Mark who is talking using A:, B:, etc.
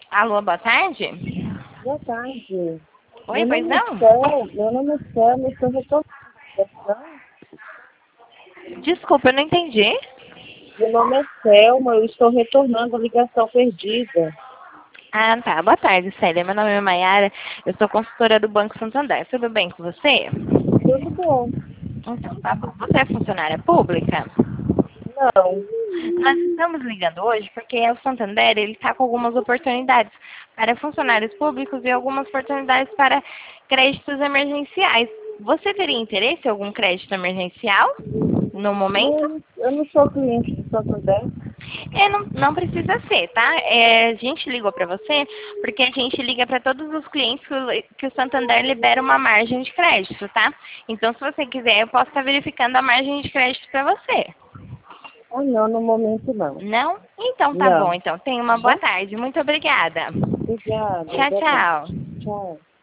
A: Alô, boa tarde?
B: Boa tarde.
A: Oi, pois não?
B: Meu nome é Selma, estou retornando a ligação.
A: Desculpa, eu não entendi.
B: Meu nome é Selma, eu estou retornando a ligação perdida.
A: Ah, tá. Boa tarde, Célia. Meu nome é Maiara. Eu sou consultora do Banco Santander. Tudo bem com você?
B: Tudo bom?
A: Então, tá bom. Você é funcionária pública?
B: Não.
A: Nós estamos ligando hoje porque o Santander ele está com algumas oportunidades para funcionários públicos e algumas oportunidades para créditos emergenciais. Você teria interesse em algum crédito emergencial no momento?
B: Eu não sou cliente do Santander.
A: Não precisa ser, tá? A gente ligou para você porque a gente liga para todos os clientes que o Santander libera uma margem de crédito, tá? Então, se você quiser, eu posso estar verificando a margem de crédito para você.
B: Ah, não, no momento não.
A: Não? Então tá bom.
B: Não.
A: Então tenha uma boa
B: Tá?
A: tarde. Muito obrigada.
B: Obrigada.
A: Tchau,
B: Boa tarde.
A: tchau.
B: Tchau.